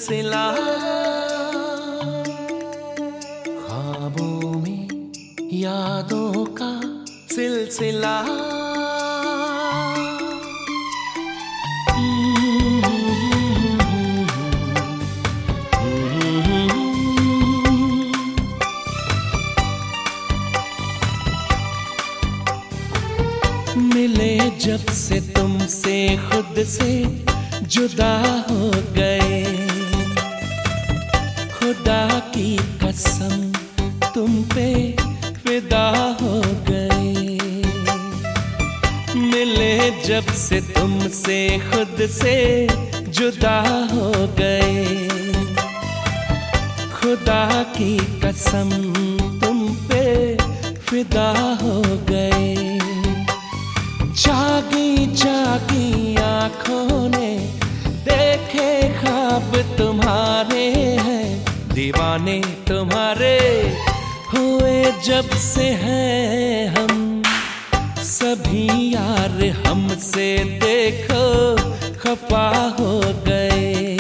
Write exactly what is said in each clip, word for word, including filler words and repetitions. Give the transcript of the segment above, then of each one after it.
सिलसिला, ख्वाबों में यादों का सिलसिला। मिले जब से तुमसे खुद से जुदा हो गए, खुदा की कसम तुम पे फिदा हो गए। मिले जब से तुमसे खुद से जुदा हो गए, खुदा की कसम तुम पे फिदा हो गए। जागी जागी आँखों ने देखे ख्वाब तुम्हारे हैं, दीवाने तुम्हारे हुए जब से हैं हम। सभी यार हमसे देखो खफा हो गए,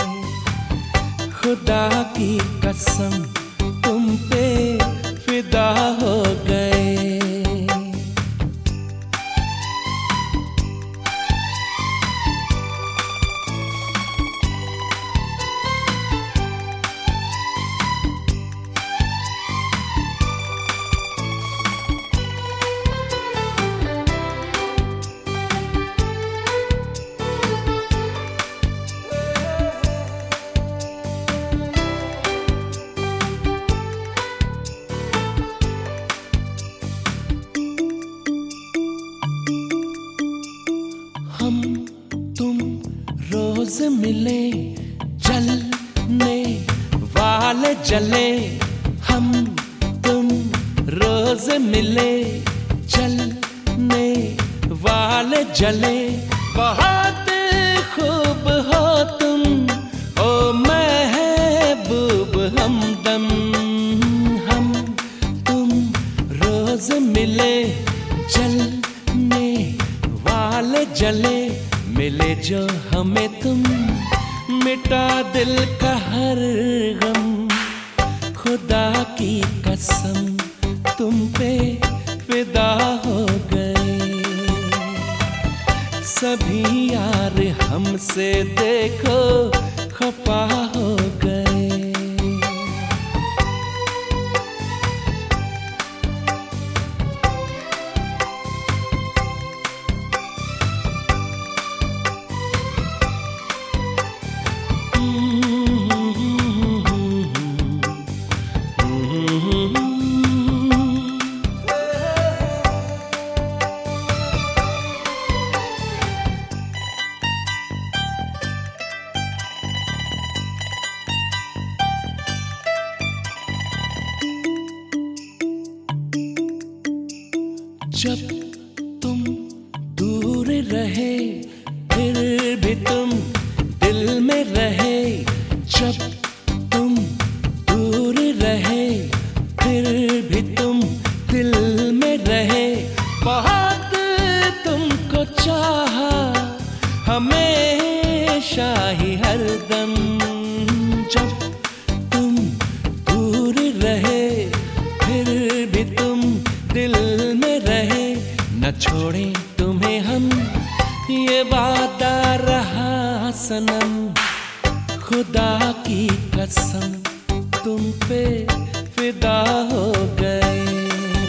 खुदा की कसम तुम पे फिदा हो गए। हम तुम रोज मिले, जलने वाले जले। हम तुम रोज मिले, जलने वाले जले। बहुत खूब हो तुम ओ महबूब हमदम। हम तुम रोज मिले, जलने वाले जले। मिले जो हमें तुम, मिटा दिल का हर गम। खुदा की कसम तुम पे फिदा हो गए। सभी यार हमसे देखो खफा हो गए। जब तुम दूर रहे फिर भी तुम दिल में रहे। जब तुम दूर रहे फिर भी तुम दिल में रहे। बहुत तुमको चाहा हमेशा ही हरदम। जब तुम दूर रहे फिर भी तुम दिल में रहे। न छोड़े तुम्हें हम ये वादा रहा सनम। खुदा की कसम तुम पे फिदा हो गए।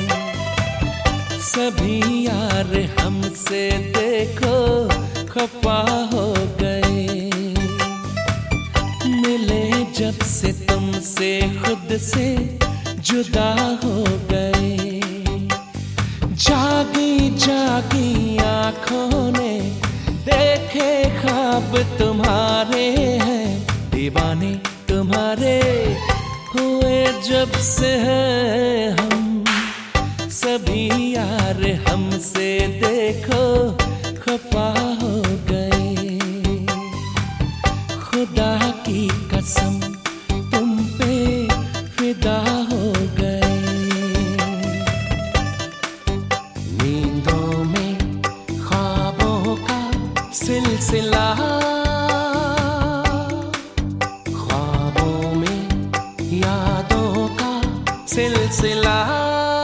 सभी यार हमसे देखो खफा हो गए। मिले जब से तुमसे खुद से जुदा हो गए। जागी जागी आँखों ने देखे ख्वाब तुम्हारे हैं, दीवाने तुम्हारे हुए जब से हैं हम। सभी यार हमसे देखो खफा हो गए। खुदा की कसम तुम पे फिदा हो गए। नींदों में ख्वाबों का सिलसिला, का सिलसिला।